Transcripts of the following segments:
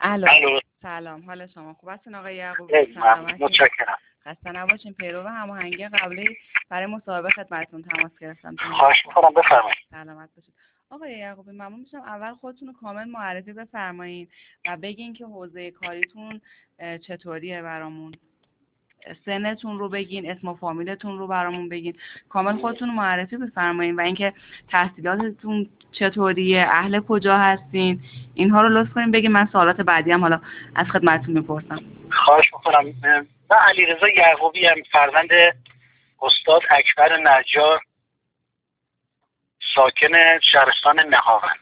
الو. سلام، حال شما خوب هستین آقای یعقوبی؟ متشکرم. خسته نباشین. پیرو هماهنگی قبلی برای مصاحبه خدمتتون تماس گرفتم. خواهش می‌کنم بفرمایید. سلامت باشید. آقای یعقوبی ممنون میشم اول خودتون رو کامل معرفی بفرمایید و بگین که حوزه کاریتون چطوریه برامون. سنتون رو بگین، اسم و فامیلتون رو برامون بگین، کامل خودتون رو معرفی بفرمایید و اینکه تحصیلاتتون چطوریه، اهل کجا هستین، اینها رو لطف کنین بگین. من سوالات بعدی هم حالا از خدمتتون میپرسم. خواهش می‌کنم. من علیرضا یعقوبی ام، فرزند استاد اکبر نجار، ساکن شهرستان نهاوند.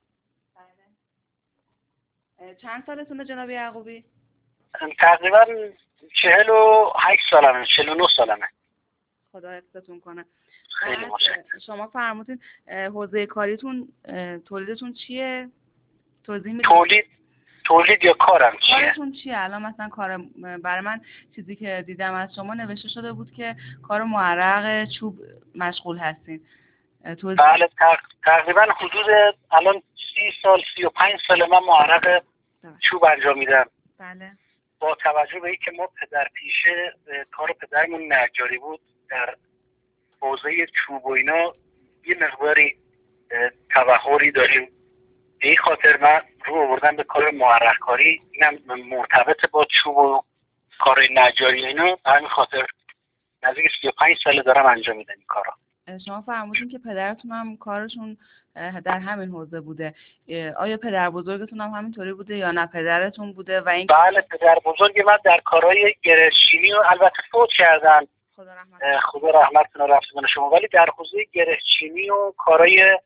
چند سالتونه جناب یعقوبی؟ تقریبا 48 سالمه، 49 سالمه. خدا حفظتون کنه. خیلی متشکرم. شما فرمودین حوزه کاریتون تولیدتون چیه؟ توضیح میدید؟ تولید یا کارم چیه؟ کارتون چیه؟ الان مثلا کار برای من چیزی که دیدم از شما نوشته شده بود که کار معرق چوب مشغول هستین. بله، تقریبا حدود الان 30 سال 35 سال من معرق چوب انجام میدم. بله. با توجه به اینکه ما پدر پیشه کار پدرمون نجاری بود، در حوزه چوب و اینا یه مقداری تبحری داریم. به این خاطر من رو آوردم به کار معرق کاری. اینم مرتبط با چوب و کار نجاری اینا. به همین خاطر نزدیک 35 سال دارم انجام میدم این کارا. شما فرمودین که پدرتون هم کارشون در همین حوزه بوده. آیا پدر بزرگتون هم همینطوری بوده یا نه پدرتون بوده؟ و این بله، پدر بزرگ من در کارهای گره‌چینی و البته فوت کردن، خدا رحمت کنه رفتگان شما، ولی در حوزه گره‌چینی و کارهای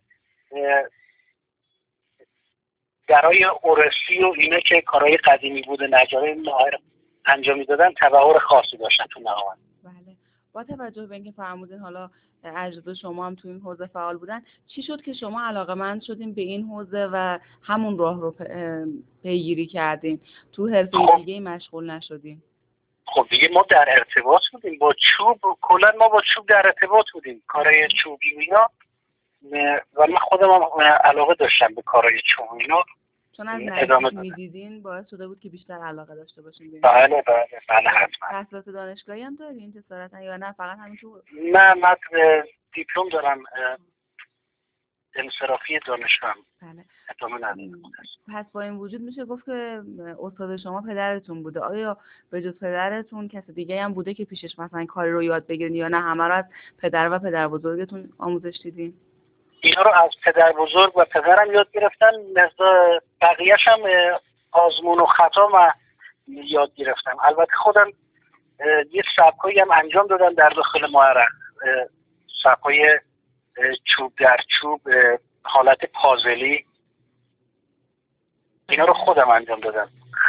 درای اورسی و اینا که کارهای قدیمی بوده نجاری ماهر انجام میدادن تبحر خاصی داشتن تو نهاوند. بله. با توجه به اینکه فرمودین حالا اجداد شما هم تو این حوزه فعال بودن، چی شد که شما علاقه‌مند شدین به این حوزه و همون راه رو پیگیری کردین، تو حرفه دیگه مشغول نشدین؟ خب دیگه ما در ارتباط بودیم با چوب، کلا ما با چوب در ارتباط بودیم، کارهای چوبی و اینا، و من خودم هم علاقه داشتم به کارهای چوب و اینا. چون از نزدیک می‌دیدین باعث شده بود که بیشتر علاقه داشته باشین. بله حتما. تحصیلات دانشگاهی هم دارین جسارتا یا نه فقط همینطور؟ نه، من دیپلم دارم، انصرافی دانشگاه. بله. ادامه ندادم. پس با این وجود میشه گفت که استاد شما پدرتون بوده. آیا به جز پدرتون کسی دیگه هم بوده که پیشش مثلا کاری رو یاد بگیرین یا نه همه رو از پدر و پدر بزرگتون آموزش دیدین؟ اینا رو از پدر بزرگ و پدرم یاد گرفتن، بقیه‌اش هم آزمون و خطا من یاد گرفتم. البته خودم یه سبکایی هم انجام دادم در داخل معرق، سبکای چوب در چوب، حالت پازلی، اینا رو خودم انجام دادم.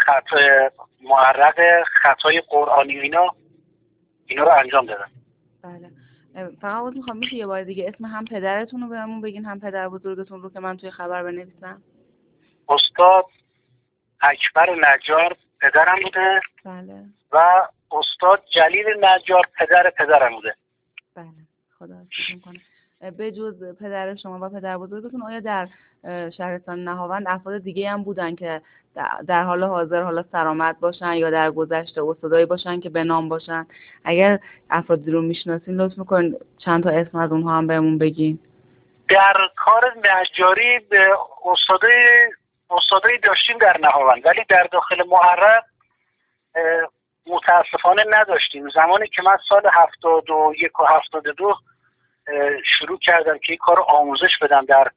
معرق خطای قرآنی اینا رو انجام دادم. بله. فقط بود میخوام میشه یه بار دیگه اسم هم پدرتون رو بهمون بگین هم پدر بزرگتون رو که من توی خبر بنویسم؟ استاد اکبر نجار پدرم بوده. بله. و استاد جلیل نجار پدرم بوده. بله. خدا حفظتون کنه. به جز پدر شما و پدر بزرگتون آیا در شهرستان نهاوند افراد دیگه هم بودن که در حال حاضر حالا سرآمد باشن یا در گذشته استادایی باشن که به نام باشن؟ اگر افرادی رو میشناسین لطف میکنین چند تا اسم از اونها هم بهمون بگین. در کار نجاری به استادایی داشتیم در نهاوند، ولی در داخل معرق متاسفانه نداشتیم. زمانی که من سال 71 و 72 شروع کردم که این کار رو آموزش بدم در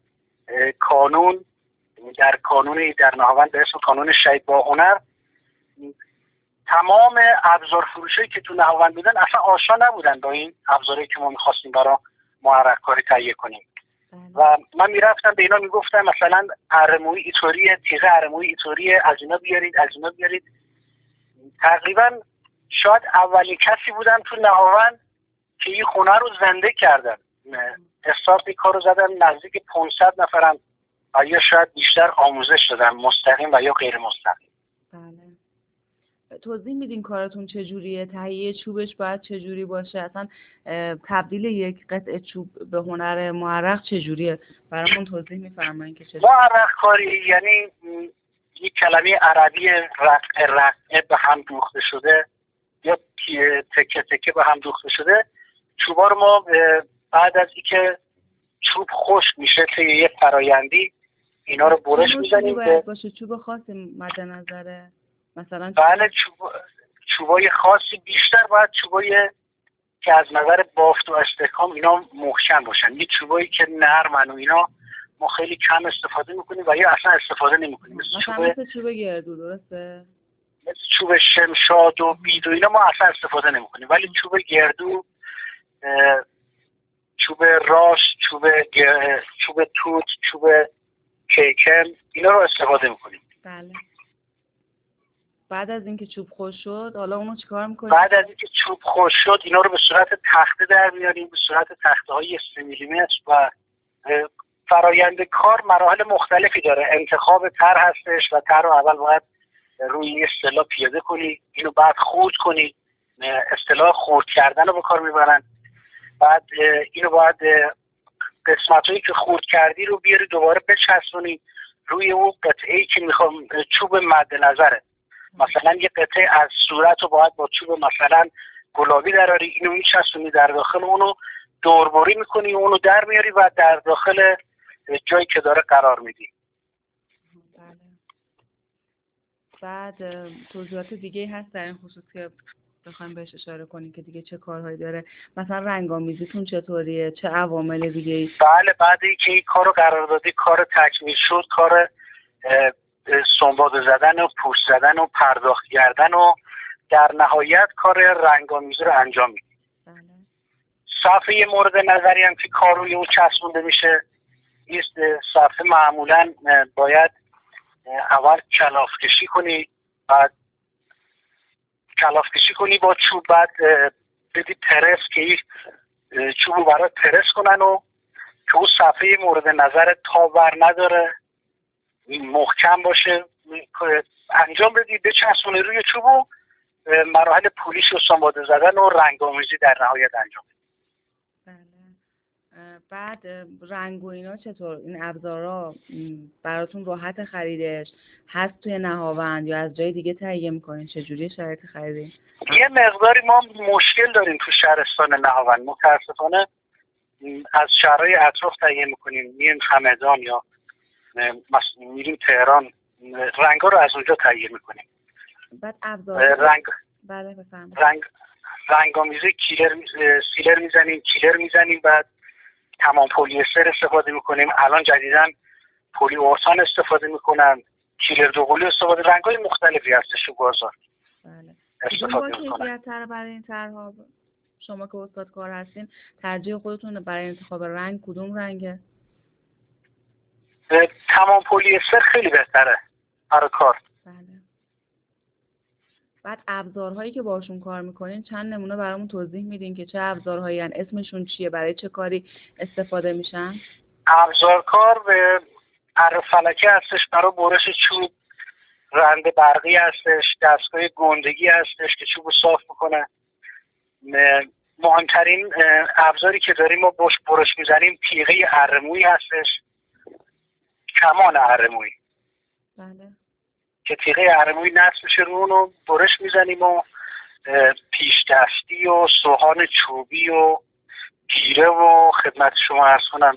کانونی در نهاوند به اسم کانون شهید با هنر، تمام ابزار فروشی که تو نهاوند بودن اصلا آشنا نبودن با این ابزاری که ما می‌خواستیم برای معرق کاری تهیه کنیم. و من میرفتم به اینا میگفتم مثلا ارموی اینطوریه، تیغ ارموی اینطوریه، از اینا بیارید. تقریبا شاید اولین کسی بودم تو نهاوند که این خونه رو زنده کردن. استارت کار رو زدن، نزدیک 500 نفرم و یا شاید بیشتر آموزش دادم، مستقیم و یا غیر مستقیم. بله. توضیح میدین کارتون چجوریه؟ تهیه چوبش باید چجوری باشه؟ اصلا تبدیل یک قطعه چوب به هنر معرق چجوریه؟ برامون توضیح میفرمایین که چجوری؟ معرق کاری یعنی یک کلمه عربی رقعه به هم دوخته شده یا تکه تکه به هم دوخته شده. چوبا رو ما بعد از اینکه چوب خشک میشه توی یه فرایندی اینا رو برش میزنیم. باید باشه چوب خاصی مد نظره مثلا؟ بله چوبای خاصی، بیشتر باید چوبای که از نظر بافت و استحکام اینا محکم باشن. یه چوبایی که نرمن و اینا ما خیلی کم استفاده میکنیم و یا اصلا استفاده نمیکنیم. مثل چوب گردو، درسته؟ مثل چوب شمشاد و بید و اینا ما اصلا استفاده نمیکنیم، ولی چوب گردو، چوب راش، چوب توت، چوب کیکن، اینا رو استفاده میکنیم. بله. بعد از اینکه چوب خشک شد حالا اونو چیکار میکنیم؟ بعد از اینکه چوب خشک شد اینا رو به صورت تخته در میاریم، به صورت تخته های 3 میلیمتر. و فرایند کار مراحل مختلفی داره. انتخاب تر هستش و تر رو اول باید روی یه اصطلاح پیاده کنی، اینو بعد خرد کنی. اصطلاح خرد کردن رو به کار میبرن. بعد اینو باید قسمتایی که خرد کردی رو بیاری دوباره بچسبونی روی اون قطعه‌ای که میخوام چوب مد نظره. مثلا یه قطعه از صورت رو باید با چوب مثلا گلابی دراری، اینو میچسبونی در داخل اونو، دوربری میکنی، اونو در میاری و در داخل جایی که داره قرار میدی. بله. بعد توضیحات دیگه هست در این خصوص که بخوایم بهش اشاره کنیم که دیگه چه کارهایی داره؟ مثلا رنگامیزیتون چطوریه؟ چه عوامل دیگه ای؟ بله، بعد اینکه این کارو قراردادی کار تکمیل شد، کار سنباده زدن و پوست زدن و پرداخت کردن و در نهایت کار رنگامیزی رو انجام میدیم. بله. صفحه مورد نظری هم که کار روی اون چسبونده میشه، این صفحه معمولا باید اول کلاف کشی کنی، بعد کلاف کشی کنی با چوب، بعد بدی پرس که چوبو برای پرس کنن و که اون صفحه مورد نظر تابر نداره، محکم باشه، انجام بدی، بچسبونی روی چوبو. مراحل پولیش و سنباده زدن و رنگامیزی در نهایت انجام بدی. بله. بعد رنگ و اینا چطور؟ این ابزارا براتون راحت خریدش؟ هست توی نهاوند یا از جای دیگه تهیه میکنین؟ چجوری شرایط خریدین؟ یه مقداری ما مشکل داریم تو شهرستان نهاوند. متاسفانه از شهرهای اطراف تهیه میکنیم، میریم همدان یا میریم تهران، رنگا رو از اونجا تهیه میکنیم. بعد ابزار بله بفرمایید. رنگامیزی سیلر میزنیم، بعد تمام پلی استر استفاده میکنیم. الان جدیداً پلی اورسان استفاده میکنن، کیلر دوقلو استفاده، رنگای مختلفی هستش تو بازار. بله. استفاده میکنن. کیفیت برای این طرح‌ها شما که استاد کار هستین ترجیح خودتون برای انتخاب رنگ کدوم رنگه؟ تمام پلی استر خیلی بهتره برای کار. بله. بعد ابزارهایی که باشون کار میکنین چند نمونه برامون توضیح میدین که چه ابزارهایی هستن، اسمشون چیه، برای چه کاری استفاده میشن؟ ابزارکار به اره فلکه هستش برای برش چوب، رنده برقی هستش، دستگاه گندگی هستش که چوب صاف میکنه. مهمترین ابزاری که داریم ما برش میزنیم تیغه اره‌مویی هستش، کمان اره‌مویی. بله. که تیغه اره‌مویی نصب میشه رو اونو برش میزنیم و پیش دستی و سوهان چوبی و گیره و خدمت شما عرض کنم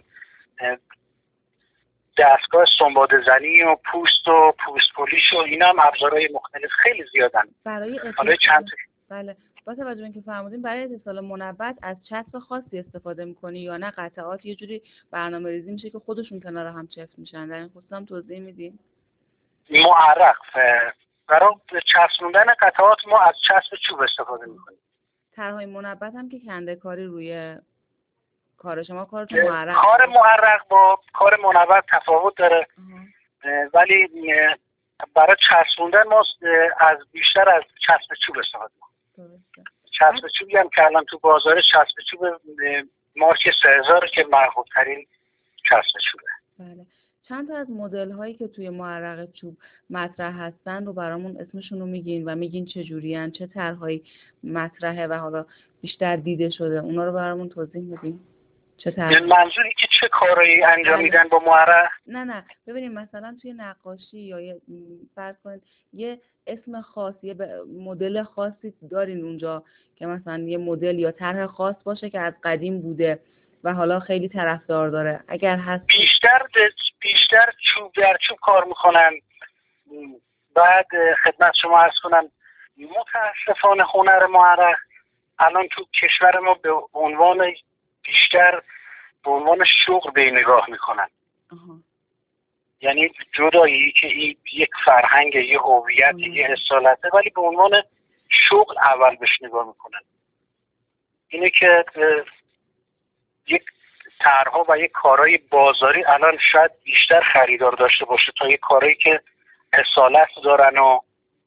دستگاه سنباده زنی و پوست و پوست پولیش و اینا هم ابزارهای مختلف خیلی زیادن. برای بله. با توجه به اینکه فرمودین برای اتصال منبت از چسب خاصی استفاده میکنی یا نه قطعات یه جوری برنامه‌ریزی میشه که خودشون کنار هم چفت میشن؟ در این خصوص هم توضیح میدین؟ معرق برای چسبوندن قطعات ما از چسب چوب استفاده میکنیم. طرحهای منبت هم که کنده کاری روی کار شما کارتون معرق؟ کار معرق با کار منبت تفاوت داره. ولی برای چسبوندن ما از بیشتر از چسب چوب استفاده میکنیم. چسب چوبی هم که الان تو بازار چسب چوب مارک 3000 که مرغوب ترین چسب چوبه. بله. چند تا از مدل هایی که توی معرق چوب مطرح هستن رو برامون اسمشون رو میگین و میگین چه جورین، چه طرحهایی مطرحه و حالا بیشتر دیده شده، اونا رو برامون توضیح میدین؟ منظوری که چه کارایی انجام میدن با معرق؟ نه ببینیم مثلا توی نقاشی یا فرض کنید یه اسم خاص، یه مدل خاصی دارین اونجا که مثلا یه مدل یا طرح خاص باشه که از قدیم بوده و حالا خیلی طرفدار داره؟ اگر هست بیشتر چوب در چوب کار میکنن. بعد خدمت شما عرض کنم متاسفانه هنر معرق الان تو کشور ما به عنوان بیشتر به عنوان شغل به نگاه میکنن. یعنی جدایی که این یک فرهنگ، یه هویت، یه اصالته، ولی به عنوان شغل اول بهش نگاه میکنن. اینه که یک طرح‌ها و یک کارهای بازاری الان شاید بیشتر خریدار داشته باشه تا یک کارهایی که اصالت دارن و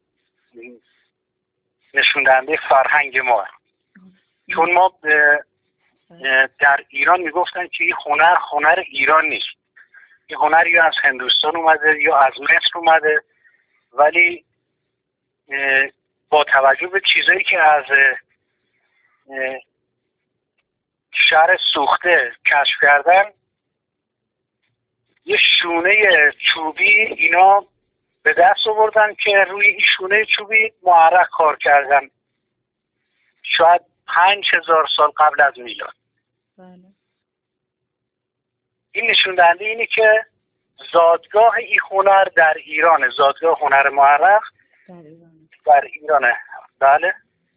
نشون دهنده فرهنگ ما. چون ما در ایران میگفتن که این هنر ایران نیست، این هنر یا از هندوستان اومده یا از مصر اومده، ولی با توجه به چیزایی که از شهر سوخته کشف کردن، یه شونه چوبی اینا به دست آوردن که روی این شونه چوبی معرق کار کردن، شاید 5000 سال قبل از میلاد. بله. این نشون دهنده اینه که زادگاه این هنر در ایرانه، زادگاه هنر معرق در ایرانه. بله.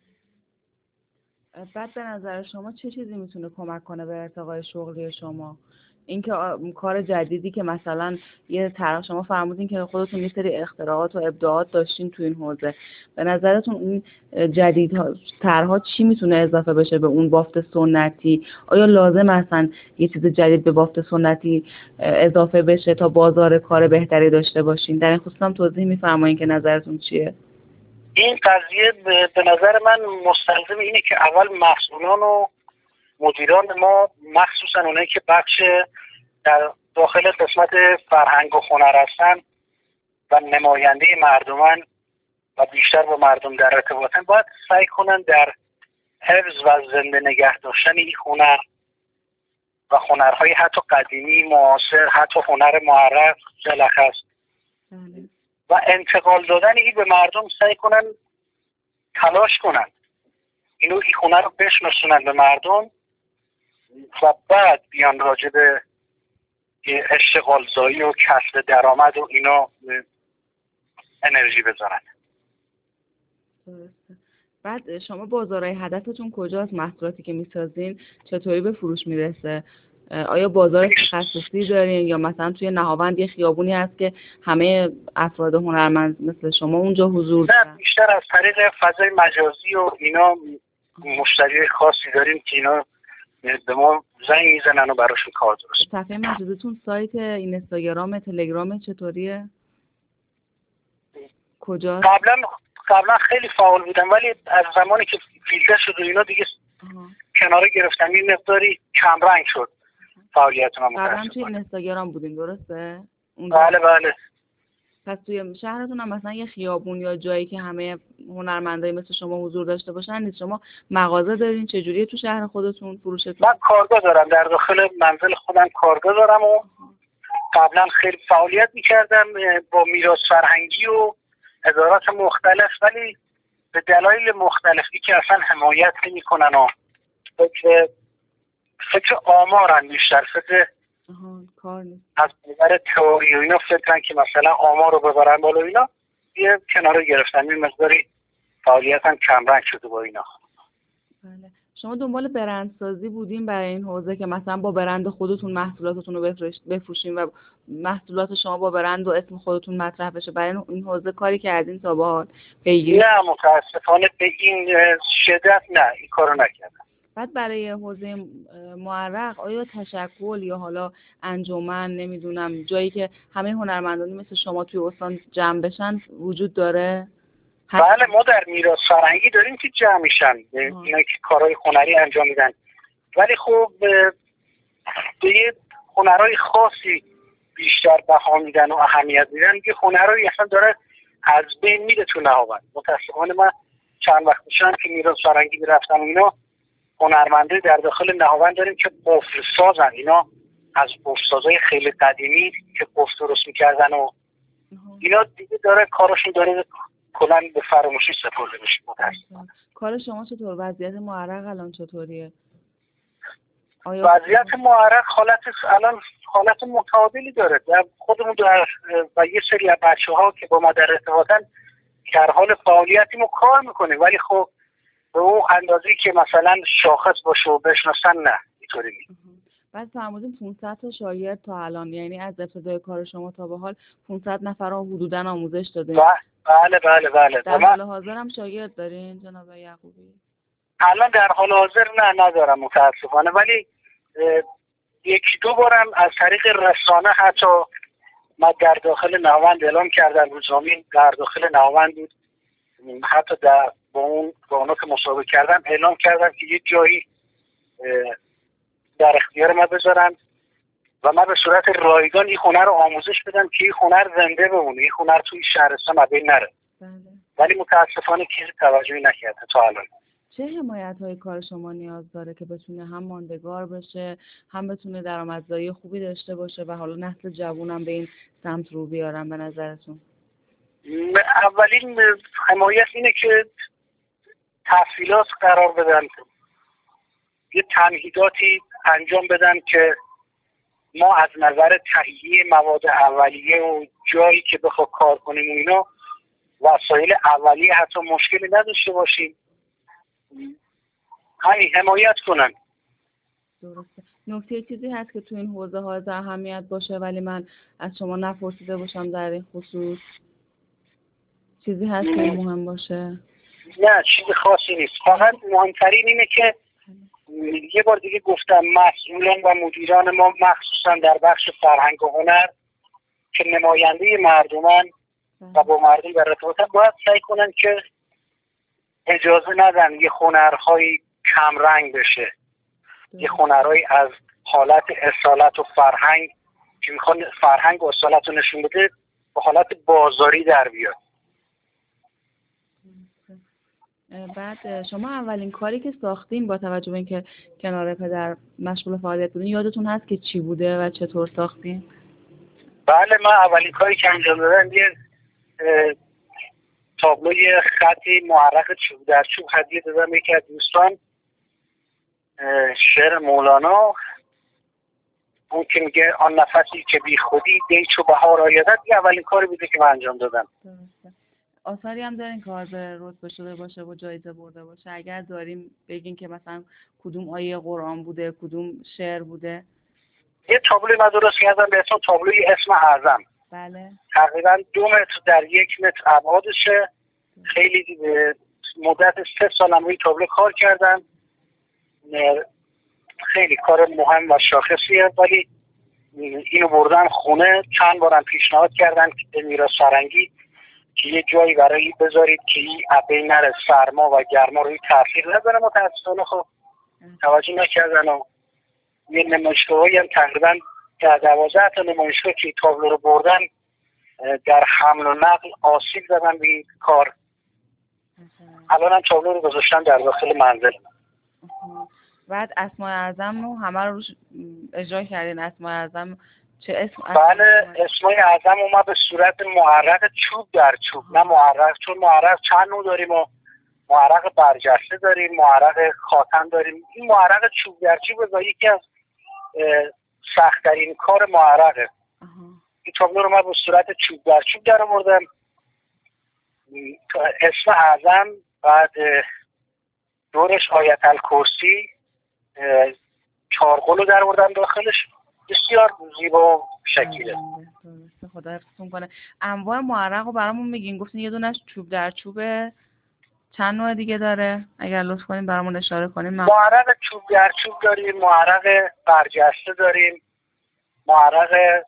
بعد به نظر شما چه چیزی میتونه کمک کنه به ارتقای شغلی شما؟ اینکه کار جدیدی که مثلا یه طرح شما فرمودین که خودتون یه سری اختراعات و ابداعات داشتین تو این حوزه، به نظرتون این جدید طرح‌ها چی میتونه اضافه بشه به اون بافت سنتی؟ آیا لازم اصلا یه چیز جدید به بافت سنتی اضافه بشه تا بازار کار بهتری داشته باشین؟ در این خصوص هم توضیح میفرمایین که نظرتون چیه؟ این قضیه به نظر من مستلزم اینه که اول مسئولان و مدیران ما، مخصوصا اونایی که بخش در داخل قسمت فرهنگ و هنر هستن و نماینده مردمان و بیشتر با مردم در ارتباطن، باید سعی کنن در حفظ و زنده نگه داشتن این هنر و هنرهای حتی قدیمی، معاصر، حتی هنر معرق بالاخص و انتقال دادن این به مردم سعی کنن، تلاش کنن این هنر رو بشناسونن به مردم و بعد بیان راجع به اشتغال زایی و کسب درآمد و اینا انرژی بذارن. درسته. بعد شما بازارهای هدفتون کجاست؟ محصولاتی که میسازین چطوری به فروش میرسه؟ آیا بازار تخصصی دارین یا مثلا توی نهاوند یه خیابونی هست که همه افراد هنرمند مثل شما اونجا حضور دارن؟ نه، بیشتر از طریق فضای مجازی و اینا مشتری خاصی داریم که اینا به ما زنگ میزنن و براشون کار درست. صفحه مجازیتون سایت اینستاگرام، تلگرام چطوریه؟ کجا؟ قبلا خیلی فعال بودم، ولی از زمانی که فیلتر شد و اینا دیگه کناره گرفتم، این مقداری کم رنگ شد فعالیت ما. قبلا توی اینستاگرام بودین درسته؟ بله. پس توی شهرتون هم مثلا یه خیابون یا جایی که همه هنرمندای مثل شما حضور داشته باشن نیست؟ شما مغازه دارین؟ چجوریه تو شهر خودتون فروشتون؟ من کارگاه دارم، در داخل منزل خودم کارگاه دارم و قبلا خیلی فعالیت میکردم با میراث فرهنگی و ادارات مختلف، ولی به دلایل مختلفی که اصلا حمایت نمی‌کنن و فکر آمارن، بیشتر فکر کار نیست. از نظر تئوری و اینا فکرن که مثلا آمار رو ببرن بالا، اینا یه کناره گرفتن، این مقداری فعالیتاً کم رنگ شده با اینا. بله. شما دنبال برندسازی بودین برای این حوزه که مثلا با برند خودتون محصولاتتون رو بفروشین و محصولات شما با برند و اسم خودتون مطرح بشه؟ برای این حوزه کاری کردین تا به حال؟ نه، متاسفانه به این شدت نه، این کارو نکردم. بعد برای حوزه معرق آیا تشکل یا حالا انجمن، نمیدونم، جایی که همه هنرمندانی مثل شما توی استان جمع بشن وجود داره؟ بله، ما در میراث فرهنگی داریم که جمع میشن اینا که کارهای هنری انجام میدن، ولی خب به یه هنرهای خاصی بیشتر بها میدن و اهمیت میدن. یه هنرهایی اصلا داره از بین میره تو نهاوند. متاسفانه من چند وقت میشن که میراث فرهنگی میرفتم اینا، هنرمندی در داخل نهاوند داریم که قفل سازن. اینا از قفل سازای خیلی قدیمی که قفل درست میکردن و اینا دیگه داره کارشون داره کلا به فراموشی سپرده میشه. کار شما چطور؟ وضعیت معرق الان چطوریه؟ وضعیت معرق الان حالت متعادلی داره. خودمون و یه سری از بچه‌ها که با ما در ارتباطن در حال فعالیتی ما کار میکنیم، ولی خب به اون اندازه‌ای که مثلا شاخص باشه و بشناسن نه اینطوری نیست. بعد فرمودین 500 تا شاگرد تا الان، یعنی از ابتدای کار شما تا به حال 500 نفر رو حدوداً آموزش دادین؟ بله. در حال حاضر هم شاگرد دارین جناب یعقوبی؟ الان در حال حاضر ندارم متاسفانه، ولی یکی دو بارم از طریق رسانه حتی ما در داخل نهاوند اعلام کردن، روزنامه در داخل نهاوند بود، حتی با اونا که مسابقه کردن اعلام کردن که یه جایی در اختیار ما بذارن و ما به صورت رایگان این هنر رو آموزش بدم که این هنر زنده بمونه، این هنر توی شهرستان از بین نره. ولی متاسفانه کسی توجهی نکرده تا الان. چه حمایت‌های کار شما نیاز داره که بتونه هم ماندگار بشه، هم بتونه درآمدزایی خوبی داشته باشه و حالا نسل جوونم به این سمت رو بیارن به نظرتون؟ اولین حمایت اینه که تحصیلات قرار بدن، یه تمهیداتی انجام بدن که ما از نظر تهیه مواد اولیه و جایی که بخواد کار کنیم و اینا وسایل اولیه حتی مشکلی نداشته باشیم. همین حمایت کنن. درسته. نکته چیزی هست که تو این حوزه ها از اهمیت باشه ولی من از شما نپرسیده باشم در این خصوص؟ چیزی هست که مهم باشه؟ نه چیز خاصی نیست. فقط مهمترین اینه که یه بار دیگه گفتم مسئولان و مدیران ما مخصوصا در بخش فرهنگ و هنر که نماینده مردمان و با مردم در ارتباطن باید سعی کنن که اجازه ندن یه هنرهای کم رنگ بشه، یه هنرهایی از حالت اصالت و فرهنگ که میخوان فرهنگ و اصالت رو نشون بده به حالت بازاری در بیاد. بعد شما اولین کاری که ساختین با توجه به اینکه کنار پدر مشغول فعالیت بودین یادتون هست که چی بوده و چطور ساختین؟ بله، من اولین کاری که انجام دادم یه تابلوی خطی محرق چوب در چوب هدیه دادم یکی از دوستان. شعر مولانا اون که میگه آن نفسی که بی خودی دی چو بهار آیدت، یه اولین کاری بوده که من انجام دادم. درسته. آثاری هم دارین کار به رتبه شده باشه و جایزه برده باشه؟ اگر داریم بگین که مثلا کدوم آیه قرآن بوده، کدوم شعر بوده؟ یه تابلوی من درست کردم به اسم تابلوی اسم اعظم. بله. تقریبا 2 متر در 1 متر ابعادشه. خیلی مدت 3 سالم روی تابلو کار کردم. خیلی کار مهم و شاخصیه، ولی اینو بردن خونه چند بارم پیشنهاد کردن که میراث فرهنگی که یه جایی برای بذارید که این ابی نره، سرما و گرما روی تاثیر نذاره. متاسفانه خب توجه نکردن و یه نمایشگاهایی هم تقریبا 12 تا نمایشگاه که تابلو رو بردن در حمل و نقل آسیب زدن به این کار. الان هم تابلو رو گذاشتن در داخل منزل. بعد اسماء اعظم رو همه رو روش اجرا کردین؟ اسماء اعظم چه اسم؟ بله، اسماء اعظم رو ما به صورت محرق چوب در چوب، نه محرق، چون محرق چند نوع داریم و محرق برجسته داریم، محرق خاتم داریم. این محرق چوب در چوب و یکی از سخت‌ترین کار محرقه. این تابلو رو من به صورت چوب در چوب در آوردم. اسم اعظم، بعد دورش آیت الکرسی، 4 قلو در آوردم داخلش. بسیار زیبا و شکیله. خدا حفظتون کنه. انواع معرق رو برامون میگین؟ گفتین یه دونش چوب در چوبه، چند نوع دیگه داره؟ اگر لطف کنین برامون اشاره کنین. معرق چوب در چوب داریم، معرق برجسته داریم، معرق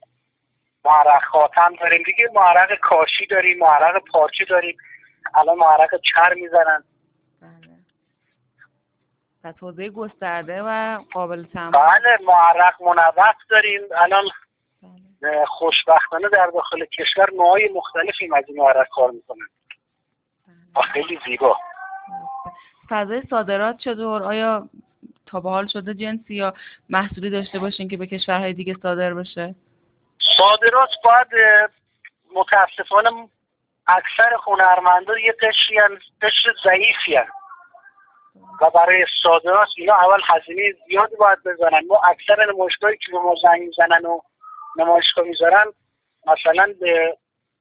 خاتم داریم دیگه، معرق کاشی داریم، معرق پارچه داریم، الان معرق چرم میزنن. بله. و توضیح گسترده و قابل تمام. بله، معرق منوق داریم. الان خوشبختانه در داخل کشور نوعای مختلفی از این معرق کار میکنن. خیلی زیبا. فضای صادرات چطور؟ آیا تا به حال شده جنسی یا محصولی داشته باشین که به کشورهای دیگه صادر بشه؟ صادرات باید متاسفانه اکثر هنرمندا یه قشر ضعیفی هست و برای صادرات اینا اول هزینه زیادی باید بزنن. ما اکثر نمایشگاهی که به ما زنگ میزنن و نمایشگاه میذارن مثلا به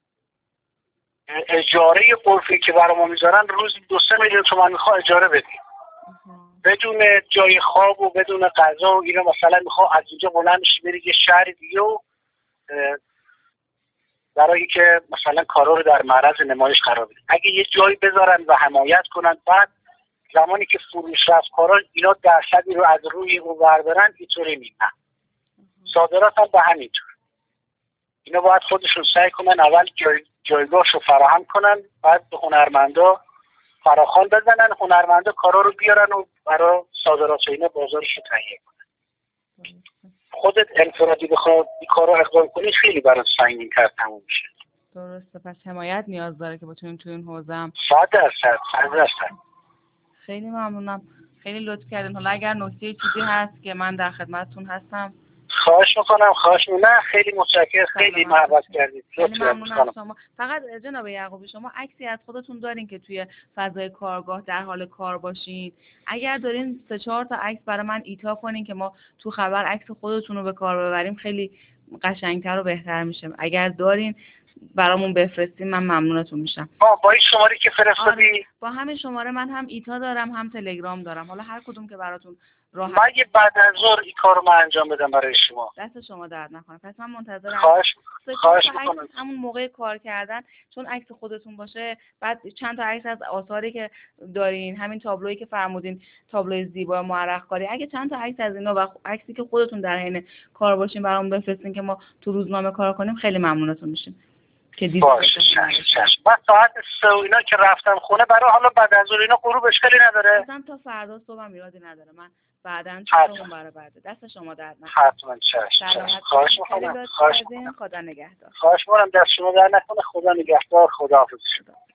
اجاره غرفی که برای ما میذارن روزی 2-3 میلیون تومان میخواد اجاره بدیم بدون جای خواب و بدون غذا و اینا. مثلا میخواد از اینجا بلند شی بری یه شهر دیگه و برای که مثلا کارا رو در معرض نمایش قرار بدیم. اگه یه جایی بذارن و حمایت کنن، بعد زمانی که فروش رفت کارا اینا درصدی رو از روی اون بردارن، اینطوری میدن. صادرات هم به همین طور. اینا باید خودشون سعی کنن اول جایگاهش رو فراهم کنن، بعد به هنرمندا فراخوان بزنن، هنرمندا کارا رو بیارن و برای صادرات اینا بازارش رو تهیه کنن. خودت انفرادی بخواد این کارا اقدام کنی خیلی برات سنگین‌تر تموم میشه. درسته. پس حمایت نیاز داره که بتونیم تو این حوزه هم 100%. خیلی ممنونم. خیلی لطف کردین. حالا اگر نکته چیزی هست که من در خدمتتون هستم. خواهش میکنم. نه خیلی متشکرم. خیلی محبت کردید. خیلی ممنونم شما. فقط جناب یعقوبی شما عکسی از خودتون دارین که توی فضای کارگاه در حال کار باشین؟ اگر دارین 3-4 تا عکس برای من ایتا کنین که ما تو خبر عکس خودتون رو به کار ببریم، خیلی قشنگتر و بهتر میشه. اگر دارین برامون بفرستین من ممنونتون میشم. با این شماره که فرستادی؟ با همین شماره من هم ایتا دارم هم تلگرام دارم. حالا هر کدوم که براتون راحت. من یه بعد از ظهر این کارو من انجام بدم برای شما. دست شما درد نکنه. پس من منتظرم. خواهش میکنم. همون موقع کار کردن چون عکس خودتون باشه، بعد چند تا عکس از آثاری که دارین، همین تابلویی که فرمودین، تابلوی زیبا معرق کاری، اگه چند تا عکس از اینا و عکسی که خودتون در حین کار باشین برامون بفرستین که ما تو روزنامه کار کنیم، خیلی ممنونتون میشیم. باشه چشم. بعد ساعت 3 اینا که رفتم خونه برای حالا بعد از ظهر اینا غروب اشکالی نداره؟ مثلا تا فردا صبح هم ایرادی نداره. من بعداً چون برای بعد دست شما درد نکنه. حتما چشم. خواهش می‌کنم. خدا نگهدار. خواهش می‌کنم دست شما درد نکنه. خدا نگهدار. خداحافظ.